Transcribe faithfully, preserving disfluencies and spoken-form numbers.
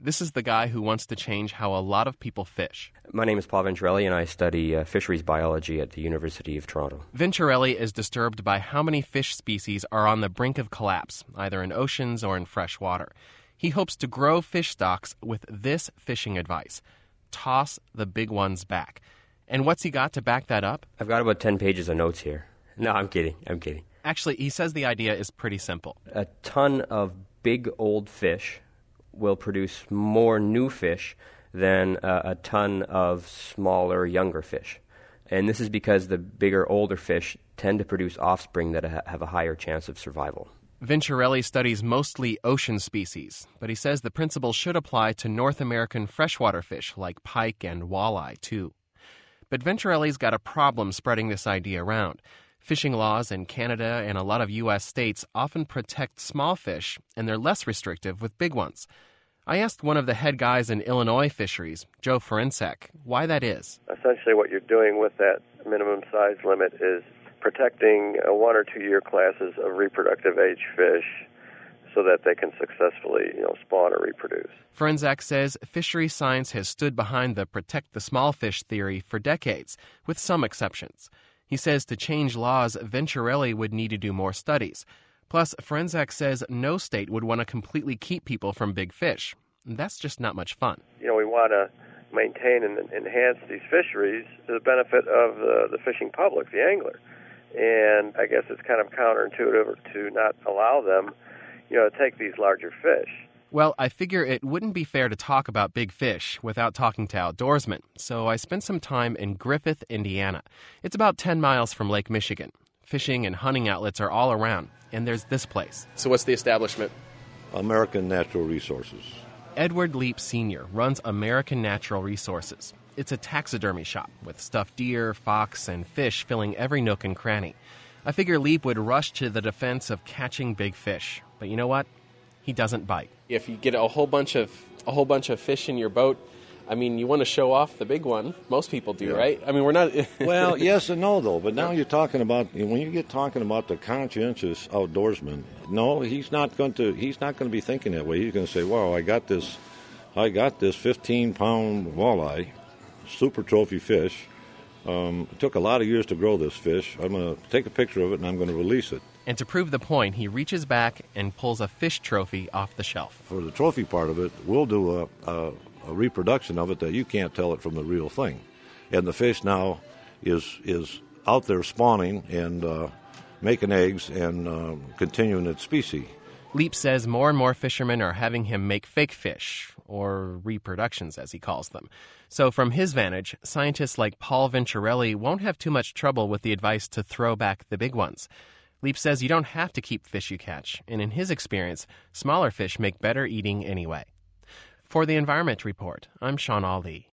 This is the guy who wants to change how a lot of people fish. My name is Paul Venturelli, and I study uh, fisheries biology at the University of Toronto. Venturelli is disturbed by how many fish species are on the brink of collapse, either in oceans or in fresh water. He hopes to grow fish stocks with this fishing advice: toss the big ones back. And what's he got to back that up? I've got about ten pages of notes here. No, I'm kidding. I'm kidding. Actually, he says the idea is pretty simple. A ton of big old fish will produce more new fish than uh, a ton of smaller, younger fish. And this is because the bigger, older fish tend to produce offspring that ha- have a higher chance of survival. Venturelli studies mostly ocean species, but he says the principle should apply to North American freshwater fish like pike and walleye, too. But Venturelli's got a problem spreading this idea around. Fishing laws in Canada and a lot of U S states often protect small fish, and they're less restrictive with big ones. I asked one of the head guys in Illinois fisheries, Joe Forenczak, why that is. Essentially what you're doing with that minimum size limit is protecting uh, one or two year classes of reproductive age fish so that they can successfully, you know, spawn or reproduce. Forenczak says fishery science has stood behind the protect the small fish theory for decades, with some exceptions. He says to change laws, Venturelli would need to do more studies. Plus, Forenczak says no state would want to completely keep people from big fish. That's just not much fun. You know, we want to maintain and enhance these fisheries to the benefit of the, the fishing public, the angler. And I guess it's kind of counterintuitive to not allow them, you know, to take these larger fish. Well, I figure it wouldn't be fair to talk about big fish without talking to outdoorsmen, so I spent some time in Griffith, Indiana. It's about ten miles from Lake Michigan. Fishing and hunting outlets are all around, and there's this place. So what's the establishment? American Natural Resources. Edward Leap Senior runs American Natural Resources. It's a taxidermy shop with stuffed deer, fox, and fish filling every nook and cranny. I figure Leap would rush to the defense of catching big fish. But you know what? He doesn't bite. If you get a whole bunch of a whole bunch of fish in your boat, I mean, you want to show off the big one. Most people do, yeah. Right? I mean, we're not... Well, yes and no, though. But now you're talking about, when you get talking about the conscientious outdoorsman, no, he's not going to He's not going to be thinking that way. He's going to say, wow, I got this, I got this fifteen-pound walleye, super trophy fish. Um, it took a lot of years to grow this fish. I'm going to take a picture of it, and I'm going to release it. And to prove the point, he reaches back and pulls a fish trophy off the shelf. For the trophy part of it, we'll do a, a, a reproduction of it that you can't tell it from the real thing. And the fish now is is out there spawning and uh, making eggs and uh, continuing its species. Leap says more and more fishermen are having him make fake fish, or reproductions as he calls them. So from his vantage, scientists like Paul Venturelli won't have too much trouble with the advice to throw back the big ones. Leap says you don't have to keep fish you catch, and in his experience, smaller fish make better eating anyway. For the Environment Report, I'm Sean Ali.